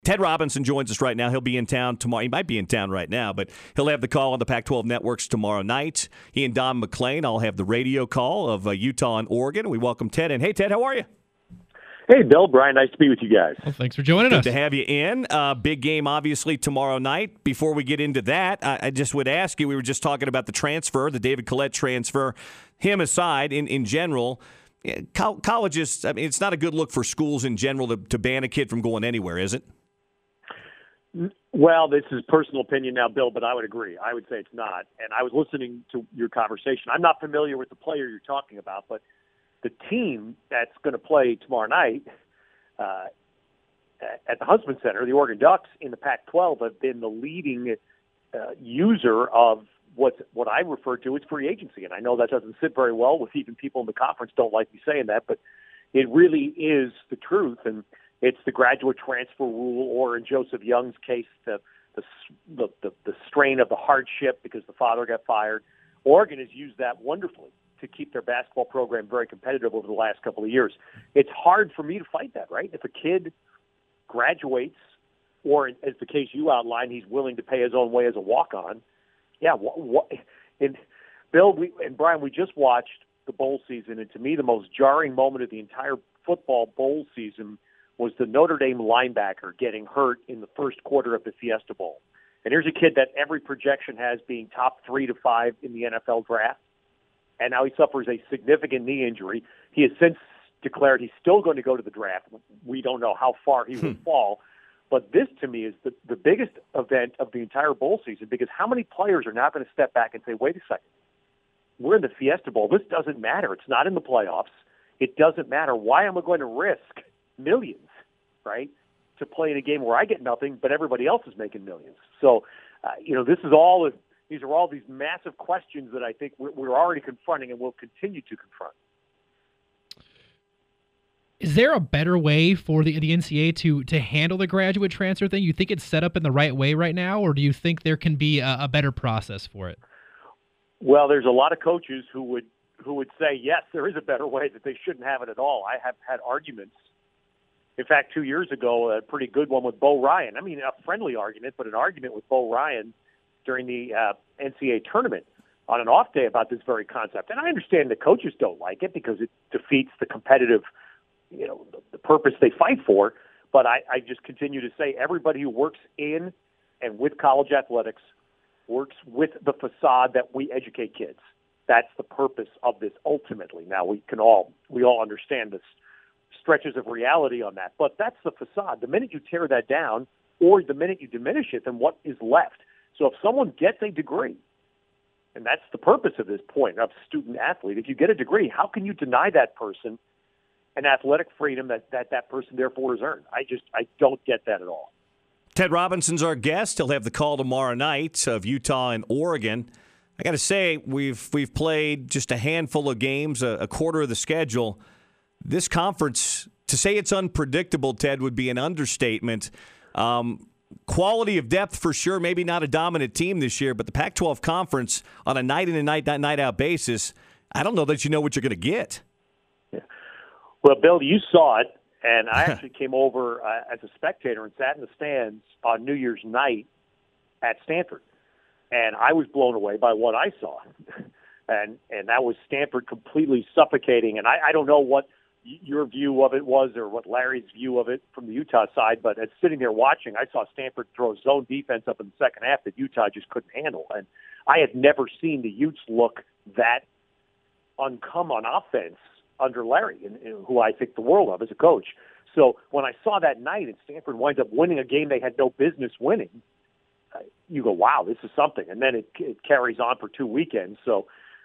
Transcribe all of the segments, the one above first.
Ted Robinson joins us right now. He'll be in town tomorrow. He might be in town right now, but he'll have the call on the Pac-12 networks tomorrow night. He and Don McClain, I'll have the radio call of Utah and Oregon. We welcome Ted in. Hey, Ted, how are you? Hey, Bill, Brian, nice to be with you guys. Well, thanks for joining us. Good to have you in. Big game, obviously, tomorrow night. Before we get into that, I just would ask you, we were just talking about the transfer, the David Collette transfer. Him aside, in general, colleges, I mean, it's not a good look for schools in general to ban a kid from going anywhere, is it? Well, this is personal opinion now, Bill, but I would agree. I would say it's not. And I was listening to your conversation. I'm not familiar with the player you're talking about, but the team that's going to play tomorrow night at the Huntsman Center, the Oregon Ducks in the Pac-12, have been the leading user of what I refer to as free agency. And I know that doesn't sit very well with even people in the conference don't like me saying that, but it really is the truth. And it's the graduate transfer rule, or in Joseph Young's case, the strain of the hardship because the father got fired. Oregon has used that wonderfully to keep their basketball program very competitive over the last couple of years. It's hard for me to fight that, right? If a kid graduates, or as the case you outlined, he's willing to pay his own way as a walk-on, yeah. And Bill and Brian, we just watched the bowl season, and to me the most jarring moment of the entire football bowl season was the Notre Dame linebacker getting hurt in the first quarter of the Fiesta Bowl. And here's a kid that every projection has being top 3 to 5 in the NFL draft. And now he suffers a significant knee injury. He has since declared he's still going to go to the draft. We don't know how far he will fall. But this, to me, is the biggest event of the entire bowl season, because how many players are now going to step back and say, wait a second, we're in the Fiesta Bowl. This doesn't matter. It's not in the playoffs. It doesn't matter. Why am I going to risk millions, right, to play in a game where I get nothing, but everybody else is making millions? So, these are all these massive questions that I think we're already confronting and will continue to confront. Is there a better way for the NCAA to handle the graduate transfer thing? You think it's set up in the right way right now, or do you think there can be a better process for it? Well, there's a lot of coaches who would say, yes, there is a better way, that they shouldn't have it at all. I have had arguments. In fact, 2 years ago, a pretty good one with Bo Ryan. I mean, a friendly argument, but an argument with Bo Ryan during the NCAA tournament on an off day about this very concept. And I understand the coaches don't like it because it defeats the competitive, the purpose they fight for. But I just continue to say everybody who works in and with college athletics works with the facade that we educate kids. That's the purpose of this ultimately. Now, we all understand the stretches of reality on that, but that's the facade. The minute you tear that down, or the minute you diminish it, then what is left? So if someone gets a degree, and that's the purpose of this point of student athlete, if you get a degree, how can you deny that person an athletic freedom that person therefore has earned? I don't get that at all. Ted Robinson's our guest. He'll have the call tomorrow night of Utah and Oregon. I got to say, we've played just a handful of games, a quarter of the schedule. This conference, to say it's unpredictable, Ted, would be an understatement. Quality of depth for sure, maybe not a dominant team this year, but the Pac-12 conference on a night in and night out basis, I don't know that you know what you're going to get. Yeah. Well, Bill, you saw it, and I actually came over as a spectator and sat in the stands on New Year's night at Stanford, and I was blown away by what I saw. and that was Stanford completely suffocating, and I don't know what your view of it was or what Larry's view of it from the Utah side, but as sitting there watching, I saw Stanford throw zone defense up in the second half that Utah just couldn't handle. And I had never seen the Utes look that uncome on offense under Larry, who I think the world of as a coach. So when I saw that night and Stanford winds up winning a game they had no business winning, you go, wow, this is something. And then it carries on for 2 weekends. So,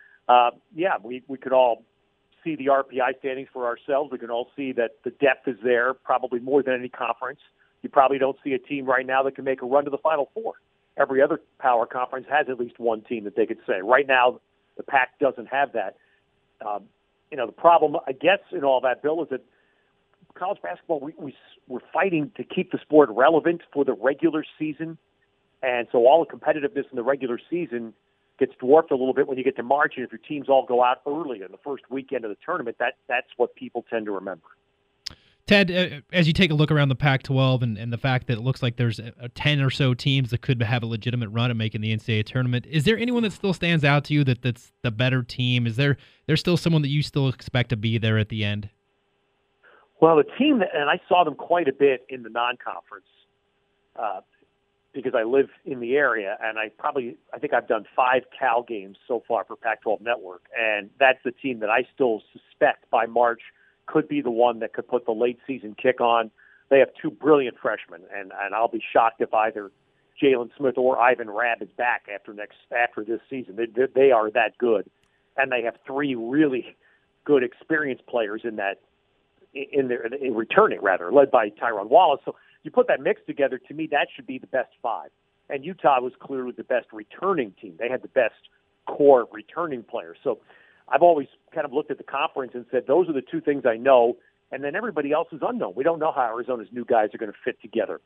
we could all see the RPI standings for ourselves. We can all see that the depth is there, probably more than any conference. You probably don't see a team right now that can make a run to the Final Four. Every other power conference has at least one team that they could say. Right now, the Pac doesn't have that. The problem, I guess, in all that, Bill, is that college basketball, we're fighting to keep the sport relevant for the regular season. And so all the competitiveness in the regular season gets dwarfed a little bit when you get to March, and if your teams all go out early in the first weekend of the tournament, that's what people tend to remember. Ted, as you take a look around the Pac-12 and the fact that it looks like there's 10 or so teams that could have a legitimate run at making the NCAA tournament, is there anyone that still stands out to you that's the better team? Is there's still someone that you still expect to be there at the end? Well, the team, and I saw them quite a bit in the non-conference because I live in the area, and I think I've done 5 Cal games so far for Pac-12 Network, and that's the team that I still suspect by March could be the one that could put the late season kick on. They have 2 brilliant freshmen, and I'll be shocked if either Jalen Smith or Ivan Rabb is back after this season. They are that good, and they have 3 really good experienced players in returning, led by Tyron Wallace. So you put that mix together, to me, that should be the best 5. And Utah was clearly the best returning team. They had the best core returning players. So I've always kind of looked at the conference and said, those are the 2 things I know, and then everybody else is unknown. We don't know how Arizona's new guys are going to fit together.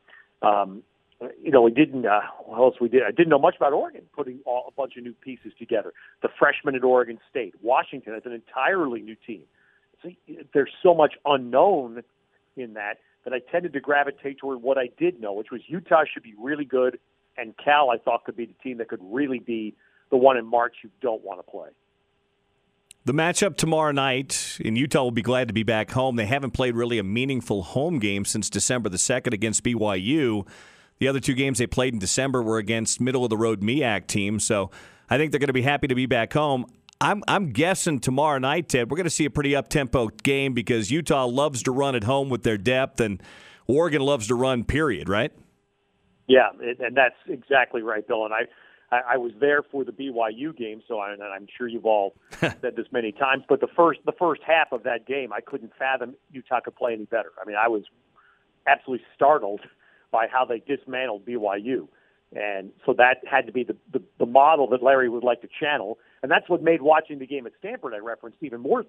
We didn't. What else we did? I didn't know much about Oregon putting a bunch of new pieces together. The freshmen at Oregon State, Washington is an entirely new team. So there's so much unknown in that I tended to gravitate toward what I did know, which was Utah should be really good, and Cal I thought could be the team that could really be the one in March you don't want to play. The matchup tomorrow night, and Utah will be glad to be back home. They haven't played really a meaningful home game since December the 2nd against BYU. The other 2 games they played in December were against middle-of-the-road MEAC teams, so I think they're going to be happy to be back home. I'm guessing tomorrow night, Ted, we're going to see a pretty up-tempo game because Utah loves to run at home with their depth, and Oregon loves to run, period, right? Yeah, and that's exactly right, Bill. And I was there for the BYU game, so I'm sure you've all said this many times. But the first half of that game, I couldn't fathom Utah could play any better. I mean, I was absolutely startled by how they dismantled BYU, and so that had to be the model that Larry would like to channel. And that's what made watching the game at Stanford, I referenced, even more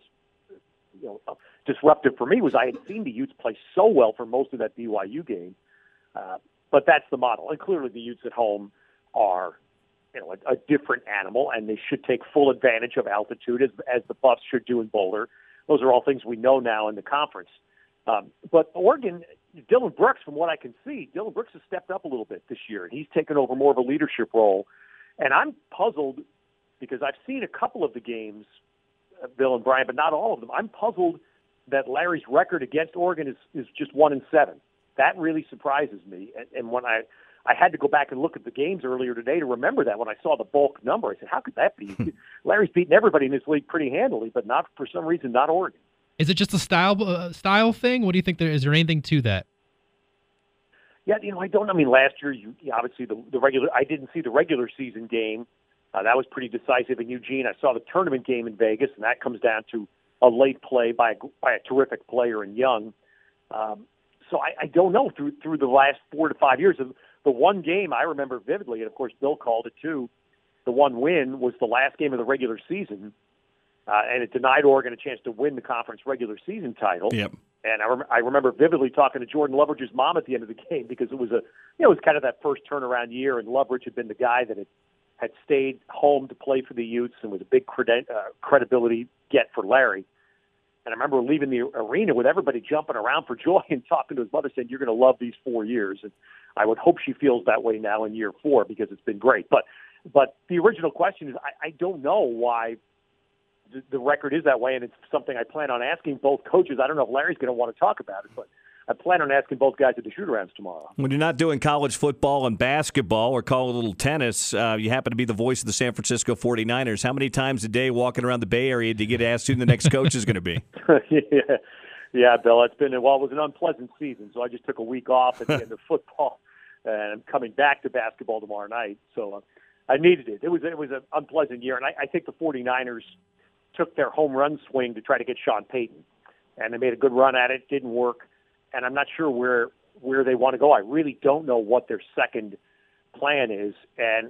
disruptive for me. Was I had seen the Utes play so well for most of that BYU game, but that's the model. And clearly, the Utes at home are a different animal, and they should take full advantage of altitude as the Buffs should do in Boulder. Those are all things we know now in the conference. But Oregon, Dylan Brooks, from what I can see, Dylan Brooks has stepped up a little bit this year, and he's taken over more of a leadership role. And I'm puzzled because I've seen a couple of the games, Bill and Brian, but not all of them. I'm puzzled that Larry's record against Oregon is just 1-7. That really surprises me. And when I had to go back and look at the games earlier today to remember that when I saw the bulk number. I said, how could that be? Larry's beaten everybody in this league pretty handily, but not for some reason, not Oregon. Is it just a style thing? What do you think? Is there anything to that? Yeah, I don't. I mean, last year, obviously the regular. I didn't see the regular season game. That was pretty decisive in Eugene. I saw the tournament game in Vegas, and that comes down to a late play by a terrific player in Young. So I don't know through the last 4 to 5 years. The one game I remember vividly, and of course Bill called it too, the one win was the last game of the regular season, and it denied Oregon a chance to win the conference regular season title. Yep. And I remember vividly talking to Jordan Loveridge's mom at the end of the game because it was it was kind of that first turnaround year, and Loveridge had been the guy that had stayed home to play for the Utes and was a big credibility get for Larry. And I remember leaving the arena with everybody jumping around for joy and talking to his mother saying, you're going to love these 4 years. And I would hope she feels that way now in year 4 because it's been great. But the original question is, I don't know why the record is that way, and it's something I plan on asking both coaches. I don't know if Larry's going to want to talk about it, but I plan on asking both guys at the shoot-arounds tomorrow. When you're not doing college football and basketball or call a little tennis, you happen to be the voice of the San Francisco 49ers. How many times a day walking around the Bay Area do you get asked who the next coach is going to be? Yeah, Bill, it was an unpleasant season, so I just took a week off at the end of football, and I'm coming back to basketball tomorrow night. So I needed it. It was an unpleasant year, and I think the 49ers took their home run swing to try to get Sean Payton, and they made a good run at it. Didn't work. And I'm not sure where they want to go. I really don't know what their second plan is. And,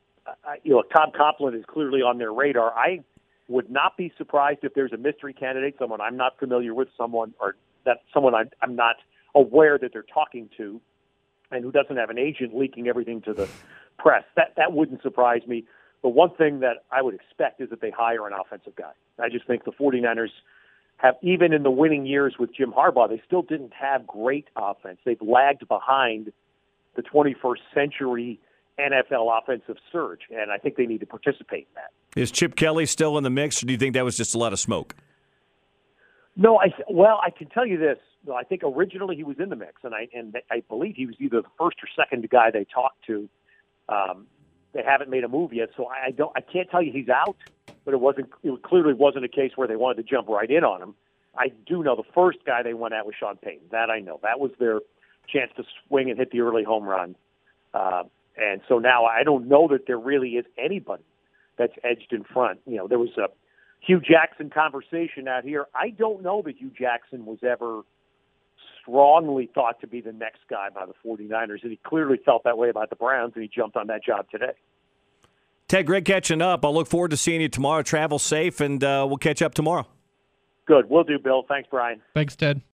Tom Coughlin is clearly on their radar. I would not be surprised if there's a mystery candidate, someone I'm not familiar with, someone I'm not aware that they're talking to, and who doesn't have an agent leaking everything to the press. That wouldn't surprise me. But one thing that I would expect is that they hire an offensive guy. I just think the 49ers have, even in the winning years with Jim Harbaugh, they still didn't have great offense. They've lagged behind the 21st century NFL offensive surge, and I think they need to participate in that. Is Chip Kelly still in the mix, or do you think that was just a lot of smoke? No, I can tell you this. I think originally he was in the mix, and I believe he was either the first or second guy they talked to. They haven't made a move yet, so I can't tell you he's out, but it clearly wasn't a case where they wanted to jump right in on him. I do know the first guy they went at was Sean Payton. That I know. That was their chance to swing and hit the early home run. And so now I don't know that there really is anybody that's edged in front. You know, there was a Hugh Jackson conversation out here. I don't know that Hugh Jackson was ever strongly thought to be the next guy by the 49ers, and he clearly felt that way about the Browns, and he jumped on that job today. Ted, great catching up. I'll look forward to seeing you tomorrow. Travel safe, and we'll catch up tomorrow. Good. Will do, Bill. Thanks, Brian. Thanks, Ted.